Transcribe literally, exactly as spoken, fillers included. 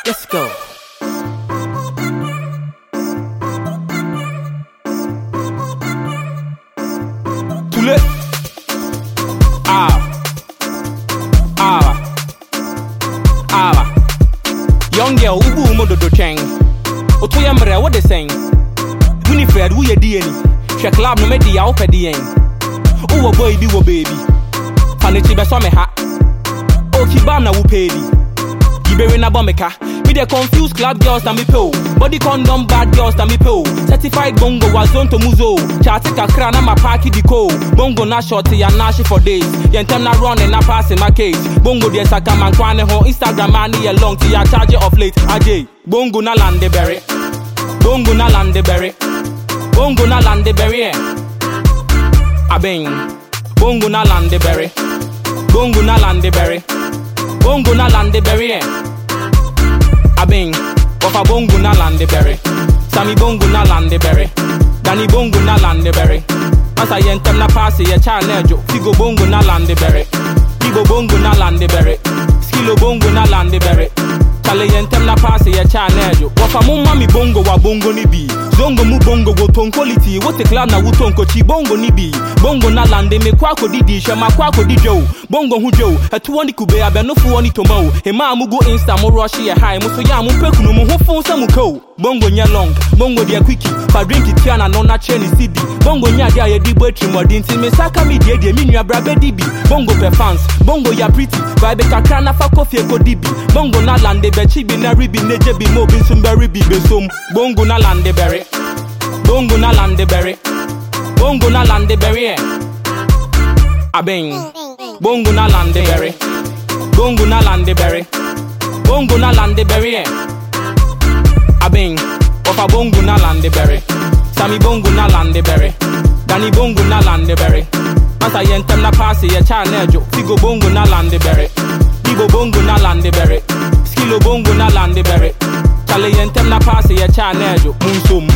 Let's go. Tule. Ah. Ah. Ah. Young girl, ubu mo do do cheng. Otoya mre, what they saying? Winifred, who ye di any? She club no me di ya ope di yen. Uwo boy bi wo baby. Fanichi be so me ha. O ki bam na wo pedi. Gibe na bomeka. Me the confused club girls na me po. Body condom bad girls na me po. Certified bongo was zone to muzo. Chatika kra na ma party di ko. Bongo na shorty ya na she for days. Yen tem na run and na pass in my cage. Bongo de saka man kwane ho Instagram man ye long to ya charge of late. Ajay. Bongo na lande berry. Bongo na lande berry. Bongo na lande berry. Abeng. Bongo na lande berry. Bongo na lande berry. Bongo na lande berry. Abeng. Ofa bongo na lande berry. Sami bongo na lande berry. Dani bongo na lande berry. Asa yentem na passe ye cha nejo. Figo bongo na lande berry. Figo bongo na lande berry. Skilo bongo na lande berry. Chale yentem na passe ye cha nejo. Ofa mu mami bongo wa bongo ni bi. Zongo mu bongo go ton quality. Wote club na wuton ko chi bongo ni bi. Bongo na lande me kwa ko didi shema kwa ko dijo. Bongo hu jo. Etu woni kube abe no fu woni tomo. E ma mu go insta mo rush ye high. Mo so ya mu peku no mo ho fon sa mu ko. Bongo nya long. Bongo dia quickie. Pa drink it ya na no na chain C D. Bongo nya dia ye di battery modin ti me saka me die die me nua bra be dibi. Bongo pe fans. Bongo ya pretty. Vibe kakra na fa coffee ko dibi. Bongo na lande be chi bi na ribi neje bi mo bi sum berry bi be som. Bongo na lande berry. Bongo na lande berry. Bongo na lande berry. Abeng. Bongo na lande berry. Bongo na lande berry. Bongo na lande berry. Abeng. Ofa bongo na lande berry. Sami bongo na lande berry. Dani bongo na lande berry. Asa yentem na passe ye cha nejo. Figo bongo na lande berry. Bibo bongo na lande berry. Skilo bongo na lande berry. Chale yentem na passe ye cha nejo. Munsum.